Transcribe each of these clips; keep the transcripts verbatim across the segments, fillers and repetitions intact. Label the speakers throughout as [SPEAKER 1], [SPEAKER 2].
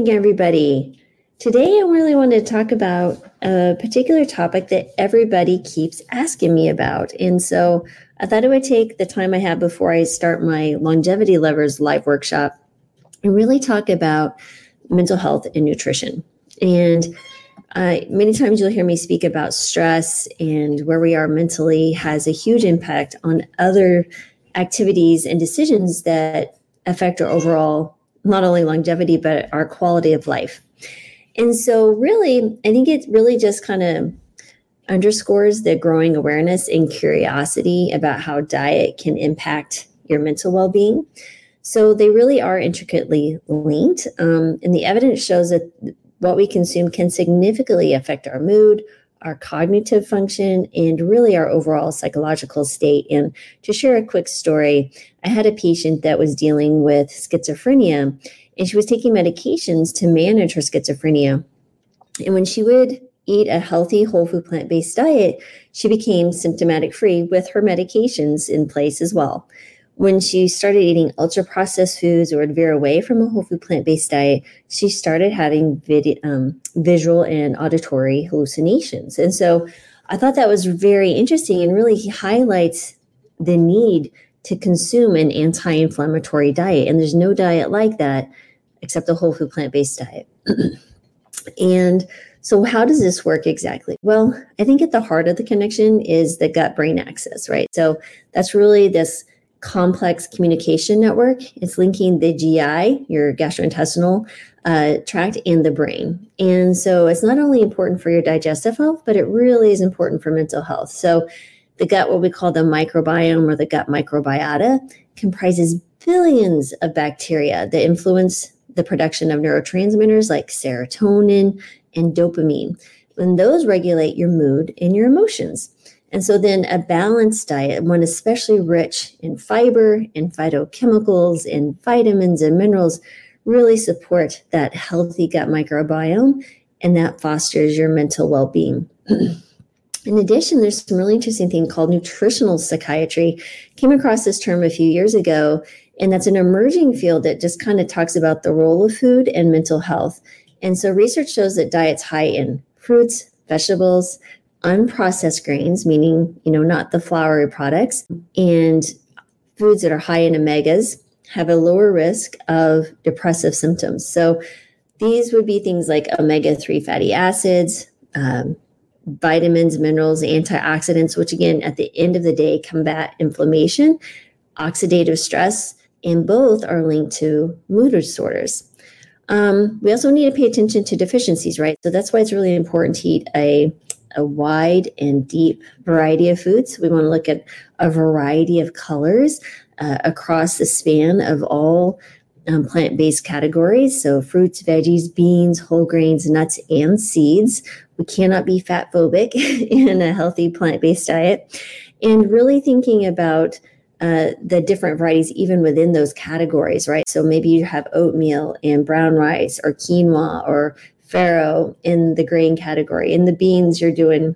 [SPEAKER 1] morning, everybody. Today, I really wanted to talk about a particular topic that everybody keeps asking me about. And so I thought I would take the time I have before I start my Longevity Lovers live workshop and really talk about mental health and nutrition. And uh, many times you'll hear me speak about stress, and where we are mentally has a huge impact on other activities and decisions that affect our overall, not only longevity, but our quality of life. And so really, I think it really just kind of underscores the growing awareness and curiosity about how diet can impact your mental well-being. So they really are intricately linked. Um, and the evidence shows that what we consume can significantly affect our mood, our cognitive function, and really our overall psychological state. And to share a quick story, I had a patient that was dealing with schizophrenia, and she was taking medications to manage her schizophrenia. And when she would eat a healthy, whole food, plant-based diet, she became symptomatic free with her medications in place as well. When she started eating ultra-processed foods or would veer away from a whole food, plant-based diet, she started having vid- um, visual and auditory hallucinations. And so I thought that was very interesting and really highlights the need to consume an anti-inflammatory diet. And there's no diet like that except a whole food, plant-based diet. And so how does this work exactly? Well, I think at the heart of the connection is the gut-brain axis, right? So that's really this complex communication network. It's linking the G I, your gastrointestinal uh, tract, and the brain. And so it's not only important for your digestive health, but it really is important for mental health. So the gut, what we call the microbiome or the gut microbiota, comprises billions of bacteria that influence the production of neurotransmitters like serotonin and dopamine. And those regulate your mood and your emotions. And so then a balanced diet, one especially rich in fiber and phytochemicals and vitamins and minerals, really support that healthy gut microbiome, and that fosters your mental well-being. In addition, there's some really interesting thing called nutritional psychiatry. Came across this term a few years ago, and that's an emerging field that just kind of talks about the role of food and mental health. And so research shows that diets high in fruits, vegetables, unprocessed grains, meaning, you know, not the floury products, and foods that are high in omegas have a lower risk of depressive symptoms. So these would be things like omega three fatty acids, um, vitamins, minerals, antioxidants, which again, at the end of the day, combat inflammation, oxidative stress, and both are linked to mood disorders. Um, we also need to pay attention to deficiencies, right? So that's why it's really important to eat a, a wide and deep variety of foods. We want to look at a variety of colors uh, across the span of all um, plant-based categories. So fruits, veggies, beans, whole grains, nuts, and seeds. We cannot be fat phobic in a healthy plant-based diet. And really thinking about Uh, the different varieties even within those categories, right? So maybe you have oatmeal and brown rice or quinoa or farro in the grain category. In the beans, you're doing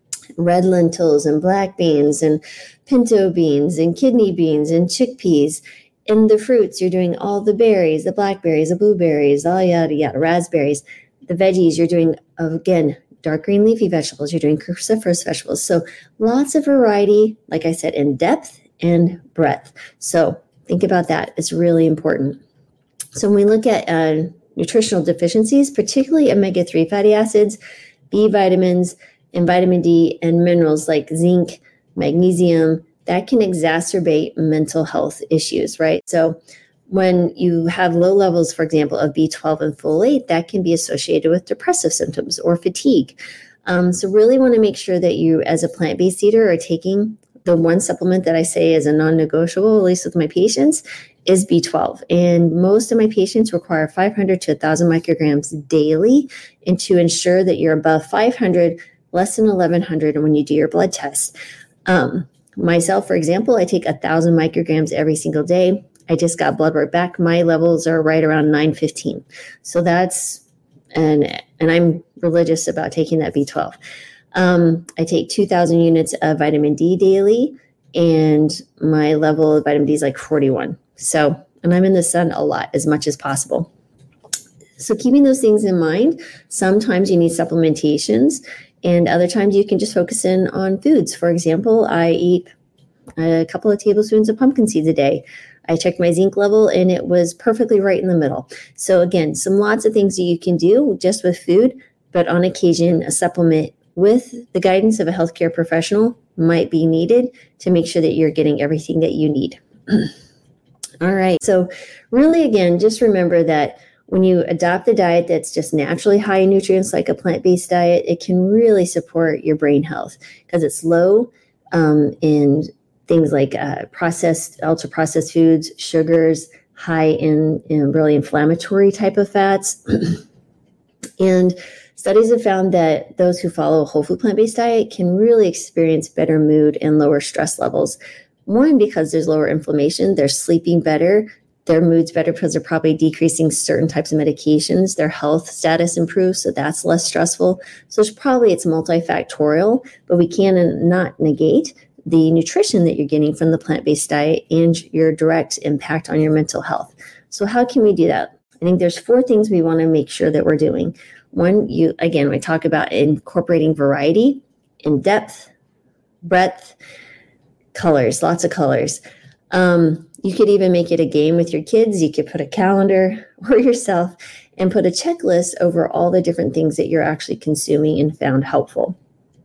[SPEAKER 1] red lentils and black beans and pinto beans and kidney beans and chickpeas. In the fruits, you're doing all the berries, the blackberries, the blueberries, all yada yada, raspberries. The veggies, you're doing, again, dark green leafy vegetables. You're doing cruciferous vegetables. So lots of variety, like I said, in depth and breadth. So think about that. It's really important. So when we look at uh, nutritional deficiencies, particularly omega three fatty acids, B vitamins, and vitamin D, and minerals like zinc, magnesium, that can exacerbate mental health issues, right? So when you have low levels, for example, of B twelve and folate, that can be associated with depressive symptoms or fatigue. Um, so really want to make sure that you, as a plant-based eater, are taking the one supplement that I say is a non-negotiable, at least with my patients, is B twelve. And most of my patients require five hundred to one thousand micrograms daily. And to ensure that you're above five hundred, less than eleven hundred when you do your blood test. Um, myself, for example, I take one thousand micrograms every single day. I just got blood work back. My levels are right around nine fifteen. So that's, and, and I'm religious about taking that B twelve. Um, I take two thousand units of vitamin D daily, and my level of vitamin D is like forty-one. So, and I'm in the sun a lot, as much as possible. So keeping those things in mind, sometimes you need supplementations, and other times you can just focus in on foods. For example, I eat a couple of tablespoons of pumpkin seeds a day. I checked my zinc level and it was perfectly right in the middle. So again, some lots of things that you can do just with food, but on occasion, a supplement with the guidance of a healthcare professional might be needed to make sure that you're getting everything that you need. All right. So really, again, just remember that when you adopt a diet that's just naturally high in nutrients, like a plant-based diet, it can really support your brain health because it's low um, in things like uh, processed, ultra-processed foods, sugars, high in, in really inflammatory type of fats. And studies have found that those who follow a whole food plant-based diet can really experience better mood and lower stress levels. One, because there's lower inflammation, they're sleeping better, their mood's better because they're probably decreasing certain types of medications, their health status improves, so that's less stressful. So it's probably, it's multifactorial, but we cannot negate the nutrition that you're getting from the plant-based diet and your direct impact on your mental health. So how can we do that? I think there's four things we want to make sure that we're doing. One, you again, we talk about incorporating variety in depth, breadth, colors, lots of colors. Um, you could even make it a game with your kids. You could put a calendar or yourself and put a checklist over all the different things that you're actually consuming and found helpful.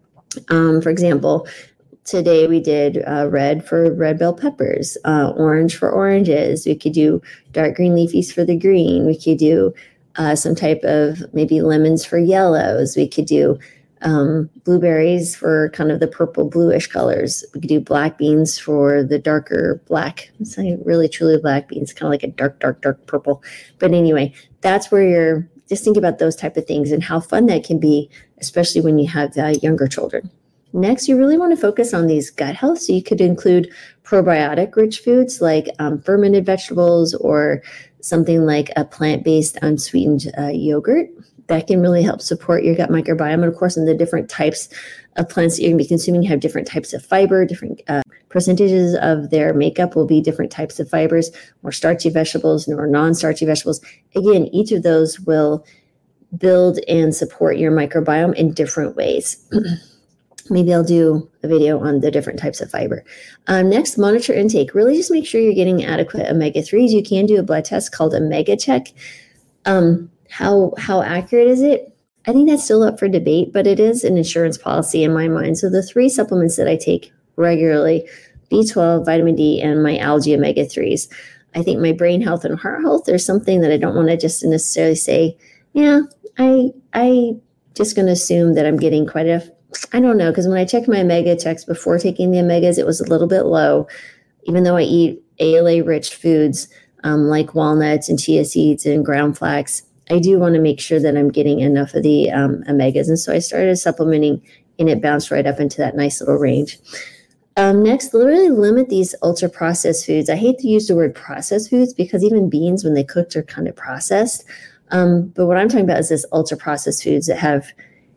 [SPEAKER 1] Um, for example, today we did uh, red for red bell peppers, uh, orange for oranges. We could do dark green leafies for the green. We could do uh, some type of maybe lemons for yellows. We could do um, blueberries for kind of the purple bluish colors. We could do black beans for the darker black. It's like really truly black beans, kind of like a dark, dark, dark purple. But anyway, that's where you're just think about those type of things and how fun that can be, especially when you have uh, younger children. Next, you really want to focus on these gut health. So you could include probiotic rich foods like um, fermented vegetables or something like a plant-based unsweetened uh, yogurt. That can really help support your gut microbiome. And of course, in the different types of plants that you're going to be consuming, you have different types of fiber, different uh, percentages of their makeup will be different types of fibers, more starchy vegetables, more non-starchy vegetables. Again, each of those will build and support your microbiome in different ways. Maybe I'll do a video on the different types of fiber. Um, next, monitor intake. Really just make sure you're getting adequate omega threes. You can do a blood test called Omega Check. Um, how, how accurate is it? I think that's still up for debate, but it is an insurance policy in my mind. So the three supplements that I take regularly, B twelve, vitamin D, and my algae omega threes. I think my brain health and heart health, there's something that I don't want to just necessarily say, yeah, I, I just going to assume that I'm getting quite a I don't know, because when I checked my omega checks before taking the omegas, it was a little bit low, even though I eat A L A-rich foods um, like walnuts and chia seeds and ground flax. I do want to make sure that I'm getting enough of the um, omegas. And so I started supplementing, and it bounced right up into that nice little range. Um, next, really limit these ultra-processed foods. I hate to use the word processed foods because even beans, when they cooked, are kind of processed. Um, but what I'm talking about is this ultra-processed foods that have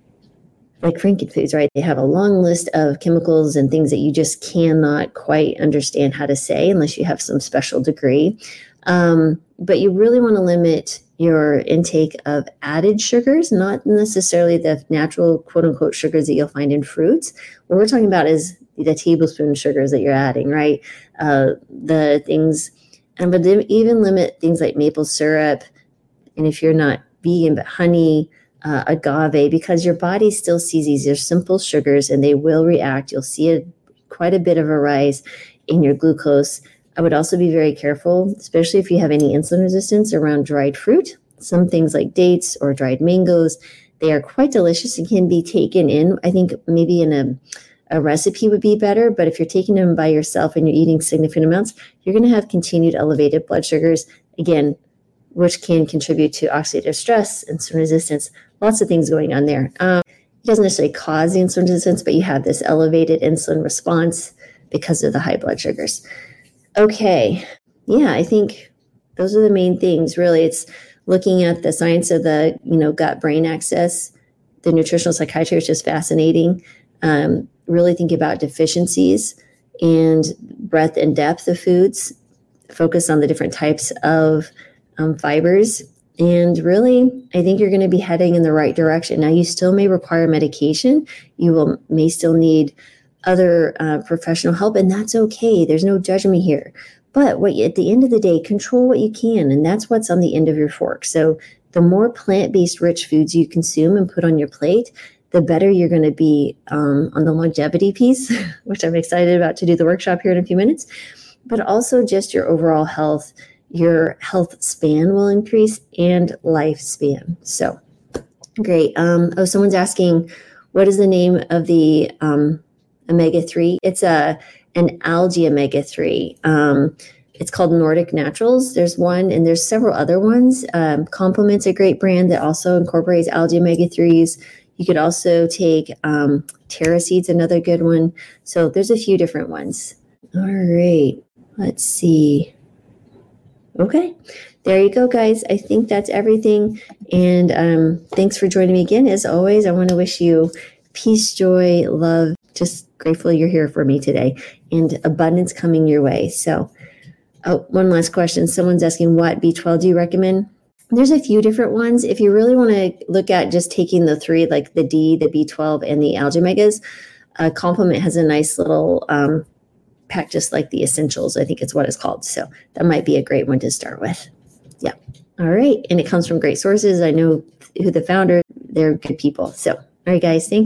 [SPEAKER 1] like Frankenfoods, right? They have a long list of chemicals and things that you just cannot quite understand how to say unless you have some special degree. Um, but you really want to limit your intake of added sugars, not necessarily the natural quote unquote sugars that you'll find in fruits. What we're talking about is the tablespoon sugars that you're adding, right? Uh, the things, and but even limit things like maple syrup. And if you're not vegan, but honey, Uh, agave, because your body still sees these are simple sugars and they will react. You'll see a, quite a bit of a rise in your glucose. I would also be very careful, especially if you have any insulin resistance around dried fruit. Some things like dates or dried mangoes, they are quite delicious and can be taken in. I think maybe in a, a recipe would be better, but if you're taking them by yourself and you're eating significant amounts, you're going to have continued elevated blood sugars. Again, which can contribute to oxidative stress, insulin resistance, lots of things going on there. Um, it doesn't necessarily cause the insulin resistance, but you have this elevated insulin response because of the high blood sugars. Okay, yeah, I think those are the main things, really. It's looking at the science of the, you know, gut-brain axis. The nutritional psychiatry is just fascinating. Um, really think about deficiencies and breadth and depth of foods. Focus on the different types of Um, fibers And really, I think you're going to be heading in the right direction. Now, you still may require medication. You will may still need other uh, professional help, and that's okay. There's no judgment here. But what you, at the end of the day, control what you can, and that's what's on the end of your fork. So the more plant-based rich foods you consume and put on your plate, the better you're going to be um, on the longevity piece, which I'm excited about to do the workshop here in a few minutes, but also just your overall health. Your health span will increase and lifespan. So great. Um, oh, someone's asking, what is the name of the um, omega three? It's a an algae omega three. Um, it's called Nordic Naturals. There's one, and there's several other ones. Um, Complement's a great brand that also incorporates algae omega threes. You could also take um, Terra Seeds, another good one. So there's a few different ones. All right. Let's see. Okay, there you go, guys. I think that's everything. And um, thanks for joining me again. As always, I want to wish you peace, joy, love. Just grateful you're here for me today, and abundance coming your way. So, oh, one last question. Someone's asking, what B twelve do you recommend? There's a few different ones. If you really want to look at just taking the three, like the D, the B twelve, and the algae omegas, uh, Complement has a nice little um, pack, just like the essentials, I think it's what it's called. So that might be a great one to start with. Yeah. All right. And it comes from great sources. I know who the founder, they're good people. So, all right, guys, thank you.